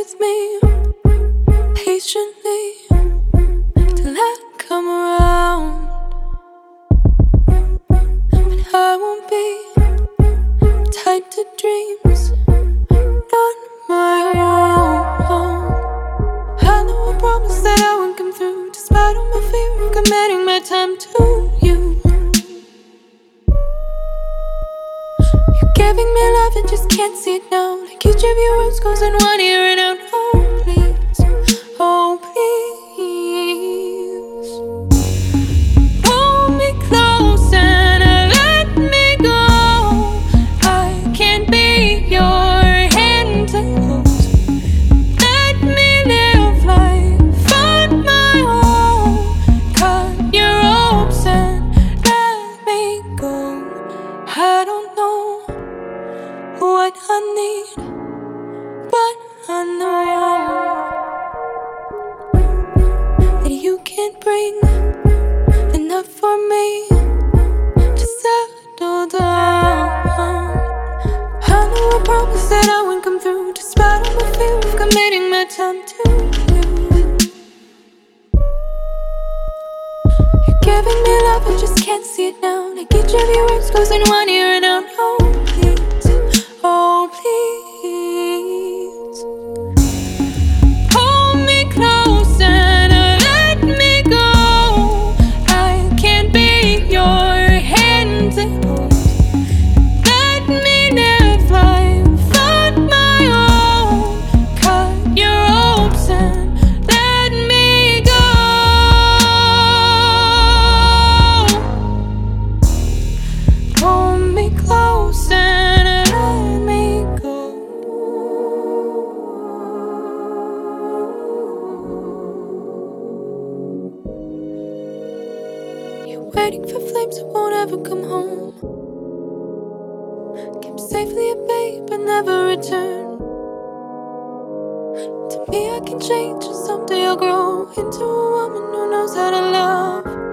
with me patiently till I come around. But I won't be tied to dreams on my own. I know I promised that I wouldn't come through, despite all my fear of committing my time to you. You're giving me love and just can't see it now. Like each of your words goes in one ear and out. Oh please, oh please, pull me close and let me go. I can't be your hand to hold. Let me live life on my own. Cut your ropes and let me go. I don't know what I need, but I know that you can't bring enough for me to settle down. I know I promised that I wouldn't come through, despite all my fear of committing my time to you. You're giving me love, I just can't see it now. Like each of your words goes in one ear and out. Oh please, oh please, pull me close and let me go. I can't be your hand to hold. Let me live life on my own. Cut your ropes and let me go. Pull me close and let me go. You're waiting for flames that won't ever come home. Kept safely at bay but never return. To me I can change and someday I'll grow into a woman who knows how to love.